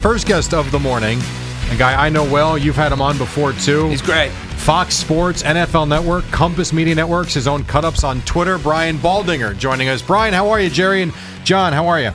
First guest of the morning, a guy I know well. You've had him on before, too. He's great. Fox Sports, NFL Network, Compass Media Networks, his own cut-ups on Twitter. Brian Baldinger joining us. Brian, how are you? Jerry and John, how are you?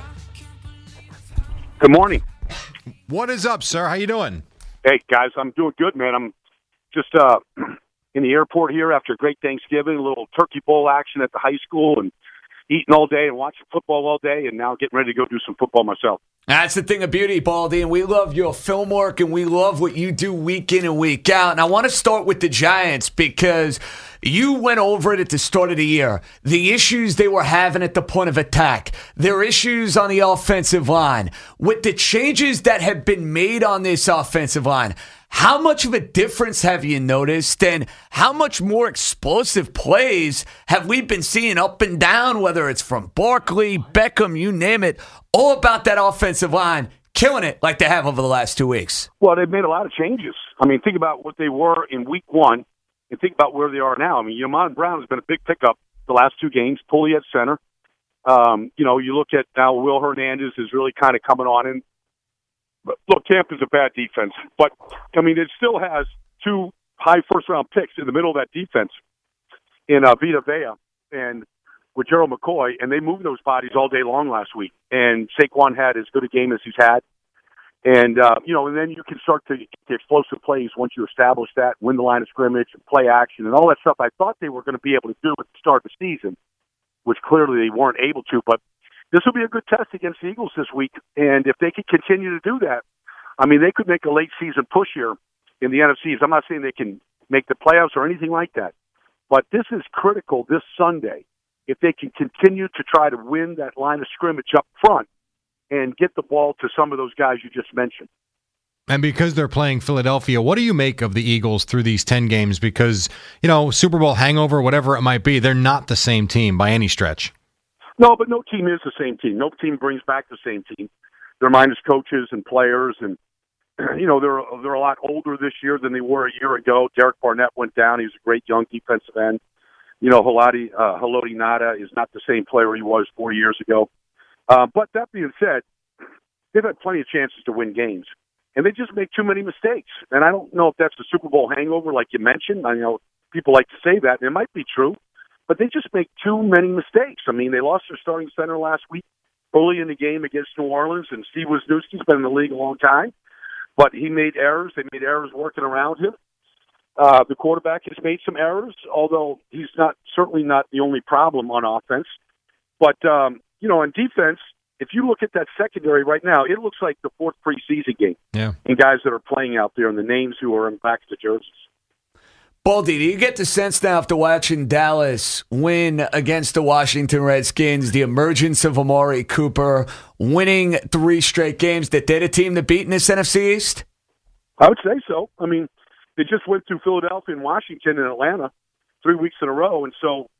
Good morning. What is up, sir? How you doing? Hey, guys, I'm doing good, man. I'm just in the airport here after a great Thanksgiving, a little turkey bowl action at the high school, and eating all day and watching football all day, and now getting ready to go do some football myself. That's the thing of beauty, Baldy, and we love your film work, and we love what you do week in and week out. And I want to start with the Giants because you went over it at the start of the year. The issues they were having at the point of attack, their issues on the offensive line. With the changes that have been made on this offensive line, how much of a difference have you noticed, and how much more explosive plays have we been seeing up and down, whether it's from Barkley, Beckham, you name it, all about that offensive line, killing it like they have over the last 2 weeks? Well, they've made a lot of changes. I mean, think about what they were in week one and think about where they are now. I mean, Yamon Brown has been a big pickup the last two games, Pulley at center. You look at now Will Hernandez is really kind of coming on in. But look, Camp is a bad defense, but I mean, it still has two high first-round picks in the middle of that defense in Vita Vea and with Gerald McCoy, and they moved those bodies all day long last week. And Saquon had as good a game as he's had, and and then you can start to get the explosive plays once you establish that, win the line of scrimmage, and play action, and all that stuff. I thought they were going to be able to do at the start of the season, which clearly they weren't able to, but. This will be a good test against the Eagles this week, and if they can continue to do that, I mean, they could make a late-season push here in the NFC. I'm not saying they can make the playoffs or anything like that, but this is critical this Sunday if they can continue to try to win that line of scrimmage up front and get the ball to some of those guys you just mentioned. And because they're playing Philadelphia, what do you make of the Eagles through these 10 games? Because, Super Bowl hangover, whatever it might be, they're not the same team by any stretch. No, but no team is the same team. No team brings back the same team. They're minus coaches and players, and they're a lot older this year than they were a year ago. Derek Barnett went down. He was a great young defensive end. Haloti Nada is not the same player he was 4 years ago. But that being said, they've had plenty of chances to win games, and they just make too many mistakes. And I don't know if that's the Super Bowl hangover, like you mentioned. I know people like to say that, and it might be true. But they just make too many mistakes. I mean, they lost their starting center last week early in the game against New Orleans, and Steve Wisniewski's been in the league a long time. But he made errors. They made errors working around him. The quarterback has made some errors, although he's certainly not the only problem on offense. But, on defense, if you look at that secondary right now, it looks like the fourth preseason game. Yeah. And guys that are playing out there and the names who are in back of the jerseys. Baldy, do you get the sense now after watching Dallas win against the Washington Redskins, the emergence of Amari Cooper, winning 3 straight games, that they're the team to beat in this NFC East? I would say so. I mean, they just went through Philadelphia and Washington and Atlanta 3 weeks in a row. And so,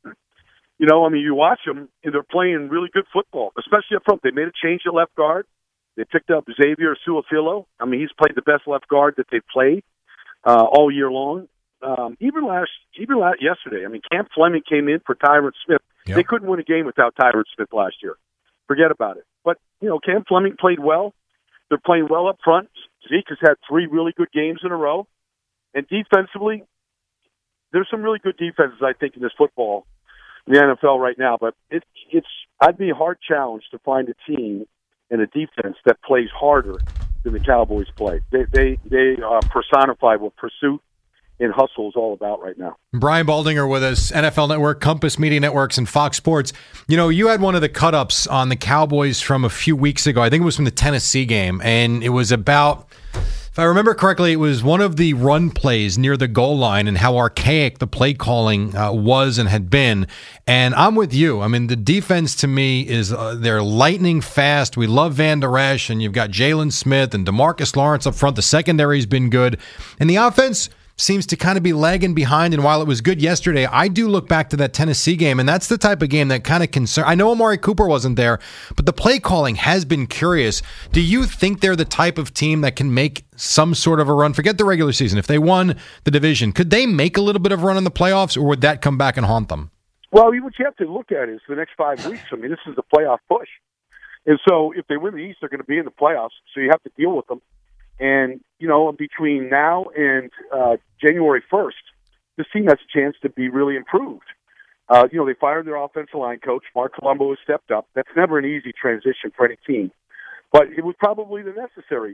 you watch them, and they're playing really good football, especially up front. They made a change at left guard. They picked up Xavier Su'a-Filo. I mean, he's played the best left guard that they've played all year long. Even yesterday, I mean, Cam Fleming came in for Tyron Smith. Yep. They couldn't win a game without Tyron Smith last year. Forget about it. But, Cam Fleming played well. They're playing well up front. Zeke has had 3 really good games in a row. And defensively, there's some really good defenses, I think, in this football, in the NFL right now. But I'd be a hard challenge to find a team and a defense that plays harder than the Cowboys play. They personify what pursuit and hustle is all about right now. Brian Baldinger with us, NFL Network, Compass Media Networks, and Fox Sports. You had one of the cut-ups on the Cowboys from a few weeks ago. I think it was from the Tennessee game, and it was about, if I remember correctly, it was one of the run plays near the goal line and how archaic the play calling was and had been. And I'm with you. I mean, the defense to me is they're lightning fast. We love Van Der Esch, and you've got Jalen Smith and DeMarcus Lawrence up front. The secondary's been good. And the offense seems to kind of be lagging behind. And while it was good yesterday, I do look back to that Tennessee game, and that's the type of game that kind of concern. I know Amari Cooper wasn't there, but the play calling has been curious. Do you think they're the type of team that can make some sort of a run? Forget the regular season. If they won the division, could they make a little bit of a run in the playoffs, or would that come back and haunt them? Well, what you have to look at is the next 5 weeks. I mean, this is the playoff push. And so if they win the East, they're going to be in the playoffs, so you have to deal with them. And, between now and January 1st, this team has a chance to be really improved. They fired their offensive line coach. Mark Colombo has stepped up. That's never an easy transition for any team. But it was probably the necessary,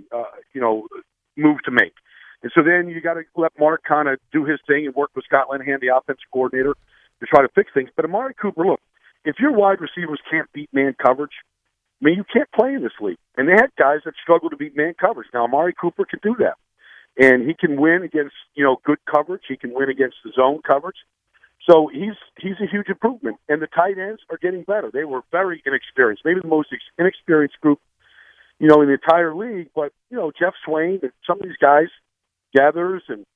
move to make. And so then you got to let Mark kind of do his thing and work with Scott Linehan, the offensive coordinator, to try to fix things. But Amari Cooper, look, if your wide receivers can't beat man coverage, you can't play in this league. And they had guys that struggle to beat man coverage. Now, Amari Cooper can do that. And he can win against, good coverage. He can win against the zone coverage. So he's a huge improvement. And the tight ends are getting better. They were very inexperienced, maybe the most inexperienced group, in the entire league. But, Jeff Swain and some of these guys, Gathers and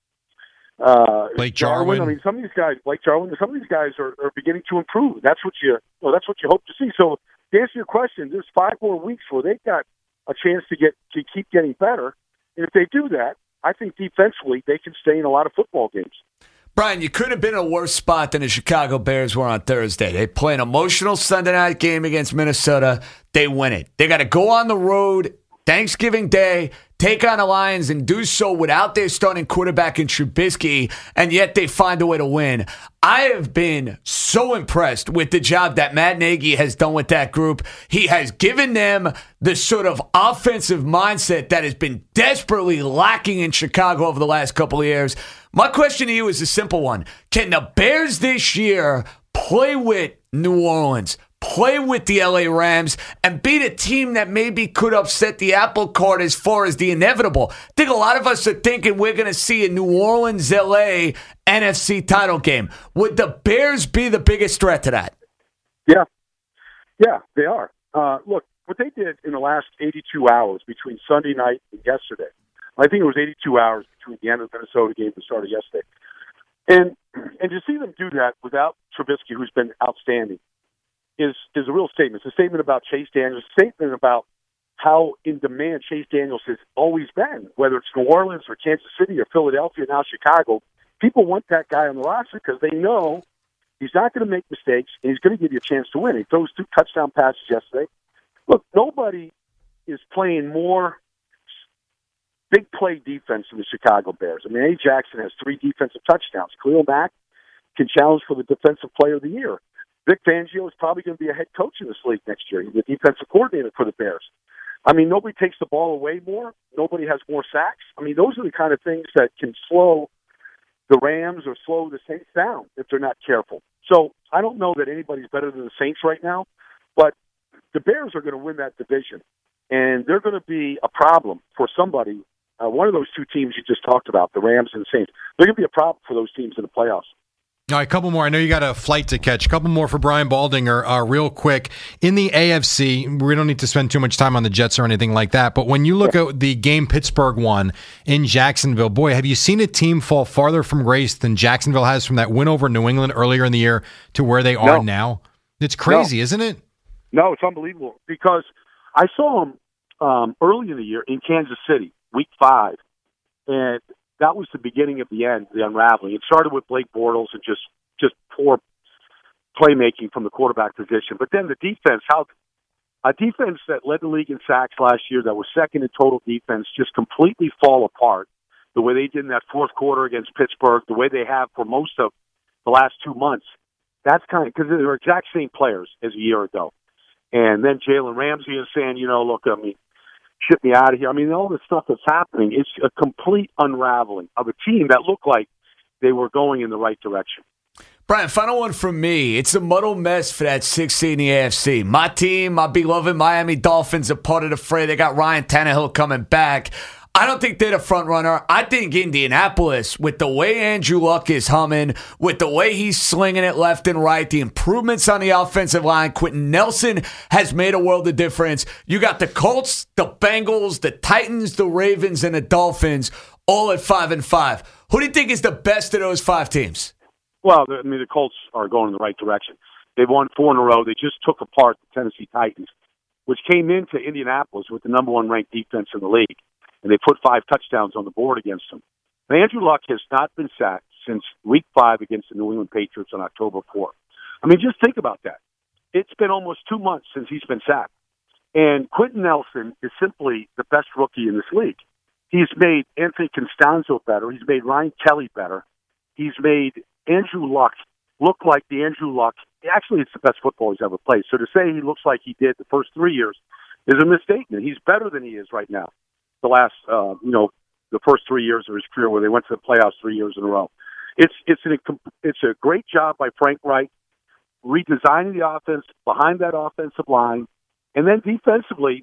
Blake Jarwin. Some of these guys, Blake Jarwin, some of these guys are beginning to improve. That's what you hope to see. So to answer your question, there's 5 more weeks where they've got a chance to keep getting better. And if they do that, I think defensively they can stay in a lot of football games. Brian, you couldn't have been in a worse spot than the Chicago Bears were on Thursday. They play an emotional Sunday night game against Minnesota. They win it. They got to go on the road Thanksgiving Day, take on the Lions, and do so without their starting quarterback in Trubisky, and yet they find a way to win. I have been so impressed with the job that Matt Nagy has done with that group. He has given them the sort of offensive mindset that has been desperately lacking in Chicago over the last couple of years. My question to you is a simple one. Can the Bears this year play with New Orleans, play with the LA Rams, and beat a team that maybe could upset the apple cart as far as the inevitable? I think a lot of us are thinking we're going to see a New Orleans-LA NFC title game. Would the Bears be the biggest threat to that? Yeah, they are. Look, what they did in the last 82 hours between Sunday night and yesterday, I think it was 82 hours between the end of the Minnesota game and the start of yesterday. And to see them do that without Trubisky, who's been outstanding, is a real statement. It's a statement about Chase Daniels, a statement about how in demand Chase Daniels has always been, whether it's New Orleans or Kansas City or Philadelphia, now Chicago. People want that guy on the roster because they know he's not going to make mistakes and he's going to give you a chance to win. He throws 2 touchdown passes yesterday. Look, nobody is playing more big play defense than the Chicago Bears. I mean, A. Jackson has 3 defensive touchdowns. Khalil Mack can challenge for the Defensive Player of the Year. Vic Fangio is probably going to be a head coach in this league next year. He's the defensive coordinator for the Bears. I mean, nobody takes the ball away more. Nobody has more sacks. I mean, those are the kind of things that can slow the Rams or slow the Saints down if they're not careful. So I don't know that anybody's better than the Saints right now, but the Bears are going to win that division, and they're going to be a problem for somebody. One of those 2 teams you just talked about, the Rams and the Saints, they're going to be a problem for those teams in the playoffs. All right, a couple more. I know you got a flight to catch. A couple more for Brian Baldinger real quick. In the AFC, we don't need to spend too much time on the Jets or anything like that, but when you look at the game Pittsburgh won in Jacksonville, boy, have you seen a team fall farther from grace than Jacksonville has from that win over New England earlier in the year to where they are now? It's crazy, isn't it? No, it's unbelievable because I saw them early in the year in Kansas City, Week 5, and that was the beginning of the end, the unraveling. It started with Blake Bortles and just poor playmaking from the quarterback position. But then the defense, how a defense that led the league in sacks last year, that was second in total defense, just completely fall apart the way they did in that 4th quarter against Pittsburgh, the way they have for most of the last 2 months. That's kind of because they're exact same players as a year ago. And then Jalen Ramsey is saying, look, ship me out of here. I mean, all this stuff that's happening, it's a complete unraveling of a team that looked like they were going in the right direction. Brian, final one from me. It's a muddled mess for that 6 seed in the AFC. My team, my beloved Miami Dolphins, are part of the fray. They got Ryan Tannehill coming back. I don't think they're the front runner. I think Indianapolis, with the way Andrew Luck is humming, with the way he's slinging it left and right, the improvements on the offensive line, Quentin Nelson has made a world of difference. You got the Colts, the Bengals, the Titans, the Ravens, and the Dolphins all at 5-5. Who do you think is the best of those 5 teams? Well, the Colts are going in the right direction. They've won 4 in a row. They just took apart the Tennessee Titans, which came into Indianapolis with the number 1 ranked defense in the league. And they put 5 touchdowns on the board against them. And Andrew Luck has not been sacked since Week 5 against the New England Patriots on October 4th. I mean, just think about that. It's been almost 2 months since he's been sacked. And Quentin Nelson is simply the best rookie in this league. He's made Anthony Costanzo better. He's made Ryan Kelly better. He's made Andrew Luck look like the Andrew Luck. Actually, it's the best football he's ever played. So to say he looks like he did the first 3 years is a misstatement. He's better than he is right now. The last, the first 3 years of his career where they went to the playoffs 3 years in a row. It's a great job by Frank Reich redesigning the offense behind that offensive line. And then defensively,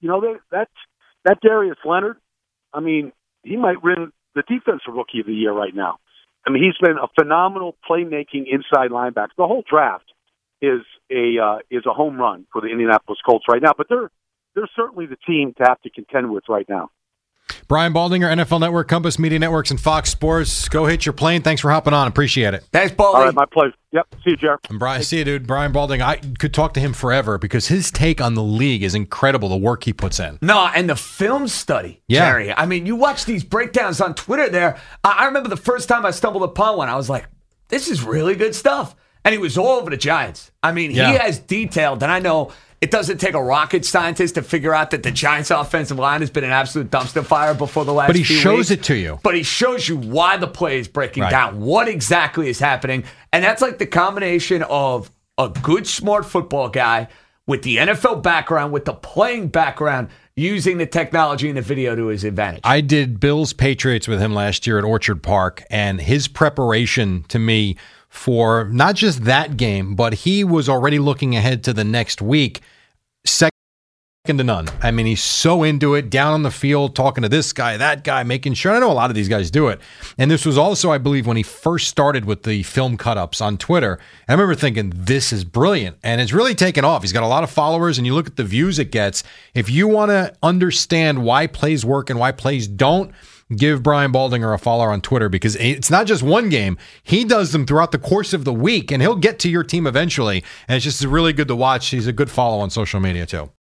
that Darius Leonard, I mean, he might win the defensive rookie of the year right now. I mean, he's been a phenomenal playmaking inside linebacker. The whole draft is a home run for the Indianapolis Colts right now, but they're certainly the team to have to contend with right now. Brian Baldinger, NFL Network, Compass Media Networks, and Fox Sports. Go hit your plane. Thanks for hopping on. Appreciate it. Thanks, Baldy. All right, my pleasure. Yep. See you, Jared. And Brian, see you, dude. Brian Baldinger. I could talk to him forever because his take on the league is incredible, the work he puts in. No, and the film study, Jerry. I mean, you watch these breakdowns on Twitter there. I remember the first time I stumbled upon one, I was like, this is really good stuff. And he was all over the Giants. I mean, he has detailed, and I know it doesn't take a rocket scientist to figure out that the Giants' offensive line has been an absolute dumpster fire before the last few weeks. But he shows it to you. But he shows you why the play is breaking down, what exactly is happening. And that's like the combination of a good, smart football guy with the NFL background, with the playing background, using the technology and the video to his advantage. I did Bills Patriots with him last year at Orchard Park, and his preparation to me for not just that game, but he was already looking ahead to the next week, second to none. I mean, he's so into it, down on the field, talking to this guy, that guy, making sure. I know a lot of these guys do it. And this was also, I believe, when he first started with the film cut-ups on Twitter. And I remember thinking, this is brilliant. And it's really taken off. He's got a lot of followers, and you look at the views it gets. If you want to understand why plays work and why plays don't, give Brian Baldinger a follow on Twitter, because it's not just one game. He does them throughout the course of the week, and he'll get to your team eventually. And it's just really good to watch. He's a good follow on social media, too.